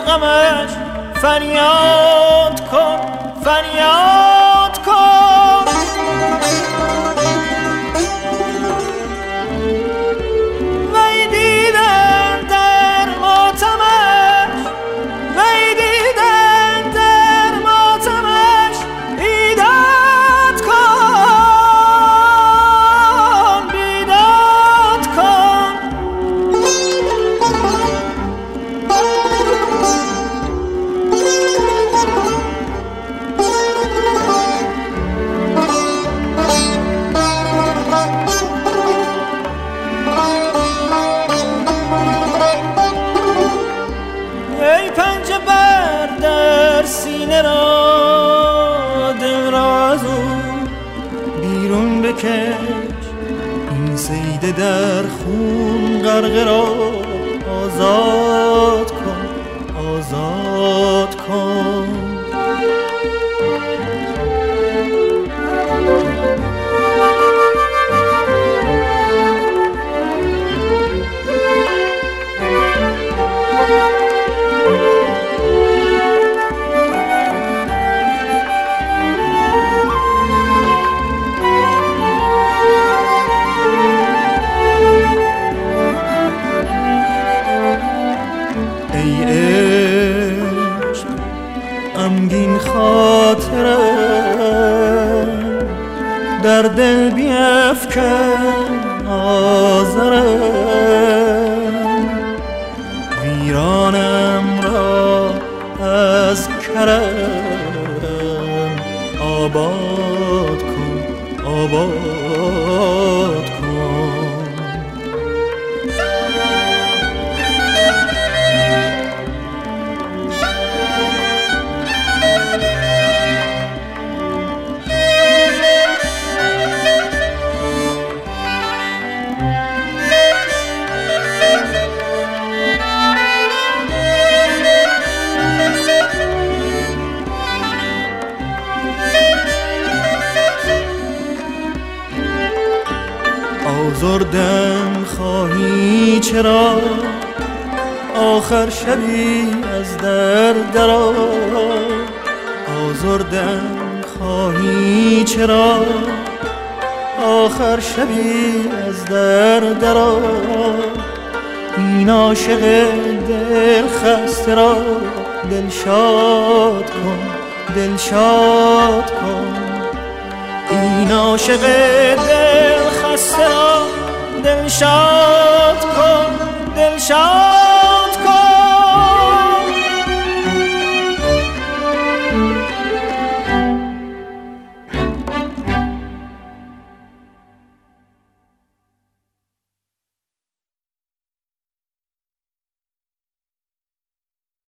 غمش فریاد کن، فریاد کن. وی دیدن در ماتمش، وی دیدن در ماتمش، بیداد کن، بیداد کن. ای پنجه بر در سینه را، دل را از او بیرون بکش، این صید در خون غرقه را آزاد کن، آزاد کن. غمگین خاطرم در دل بیفکن آزرم، ویرانم را از کرم آباد کن، آباد کن. آزردم خواهی چرا، آخر شبی از در درآ. آزردم خواهی چرا، آخر شبی از در درآ. این عاشق دل خسته را دلشاد کن، دلشاد کن. این عاشق دل خسته را دلشاد کن، دلشاد